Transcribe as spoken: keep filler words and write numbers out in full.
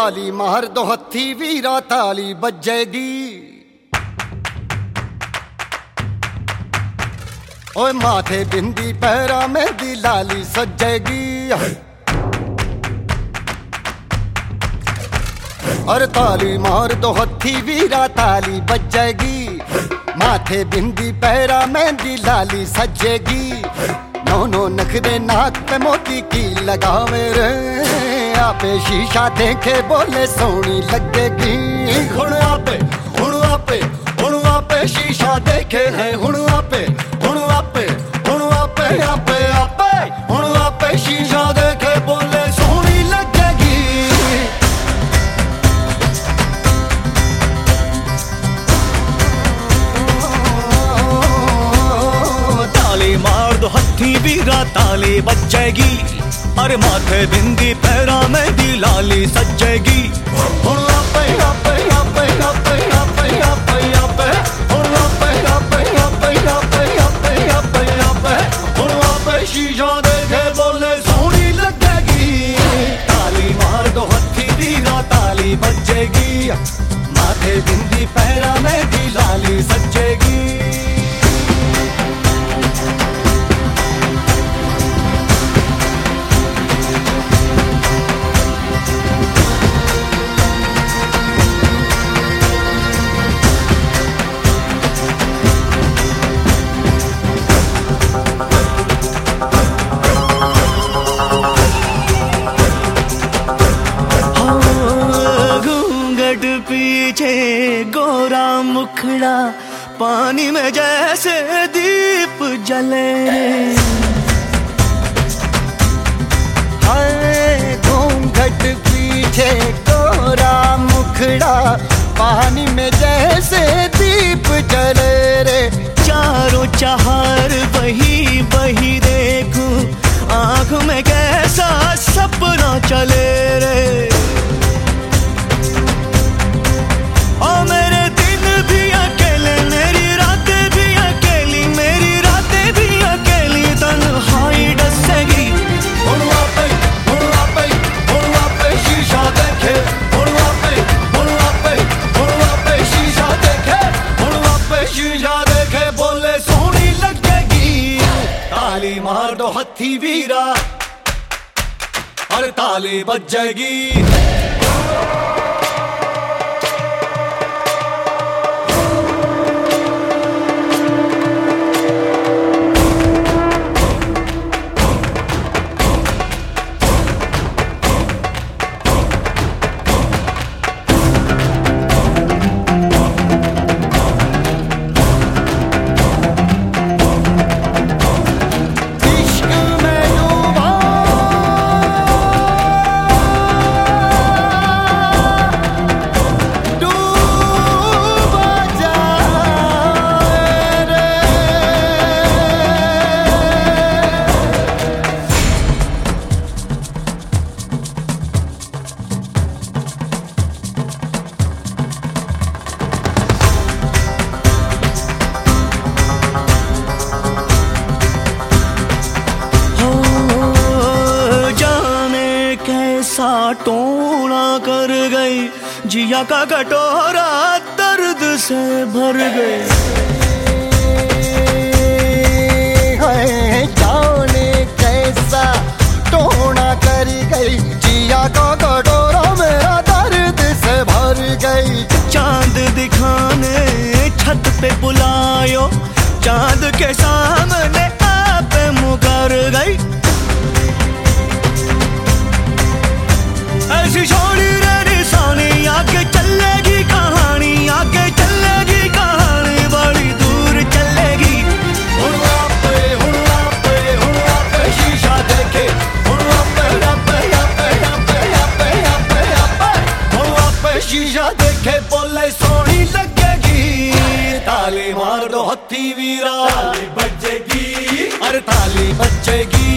ताली मार दो हथी वीरा ताली बजेगी। ओए माथे बिंदी पैरा मेहंदी लाली सजेगी। और ताली मार दो हथी वीरा ताली बजेगी। माथे बिंदी पैरा मेहंदी लाली सजेगी। नो नो नखरे नाक पे मोती की लगावे रे। आपे शीशा देखे बोले सोनी लगेगी। हुण आपे हुण आपे हुण आपे शीशा देखे है। हुण आपे हुण आपे हुण आपे आपे आपे हुण आपे शीशा देखे बोले सोनी लगेगी। ताली मार दो हथी वीरा ताली बजेगी। अरे माथे बिंदी पैरा मेहंदी लाली सजेगी। हुण आपे आपे आपे आपे आपे आपे आपे हुण आपे आपे आपे आपे आपे आपे आपे हुण आपे शीशा देखे बोले सोनी लगेगी। ताली मार दो हथी वीरा ताली बजेगी। माथे बिंदी पैरा मेहंदी लाली सजेगी। पीछे गोरा मुखड़ा पानी में जैसे दीप जले। हाय घूंघट पीछे गोरा मुखड़ा पानी में जैसे दीप जले रे। चारों चाहर वही वही देखूं आँख में कैसा सपना चले रे। ओ मेरे दिन भी अकेले मेरी रातें भी अकेली मेरी रातें भी अकेली तन्हाई डसेगी। हुण आपे हुण आपे हुण आपे शीशा देखे। हुण आपे हुण आपे हुण आपे शीशा देखे। हुण आपे शीशा देखे बोले सोनी लगेगी। ताली मार दो हथी वीरा और ताली बजेगी। टोना कर गई जिया का कटोरा दर्द से भर गई। जाने कैसा टोना कर गई जिया का कटोरा मेरा दर्द से भर गई। चांद दिखाने छत पे बुलायो चांद के सामने आप मुकर गई। ऐसी छोड़ी रे निशानी आगे चलेगी कहानी आगे चलेगी कहानी बड़ी दूर चलेगी। हुण आपे हुण आपे हुण आपे शीशा देखे। हुण आपे आपे आपे आपे आपे आपे आपे हुण आपे शीशा देखे बोले सोनी लगेगी। ताली मार दो हथी वीरा ताली बजेगी। अरे ताली बजेगी।